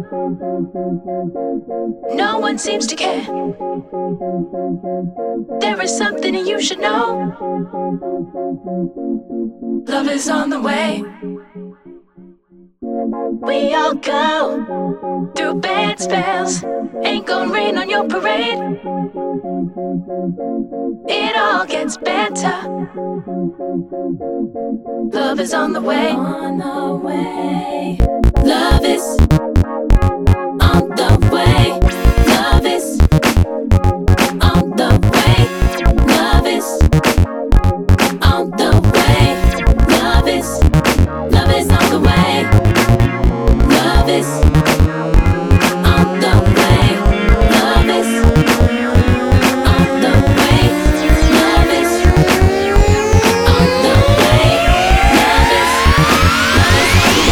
No one seems to care. There is something you should know. Love is on the way. We all go through bad spells. Ain't gonna rain on your parade. It all gets better. Love is on the way. On the way. Love is on the way. Love is on the way. Love is on the way. Love is on the way. Love is on the way. Love is on the way. Love is on the way. Love is on the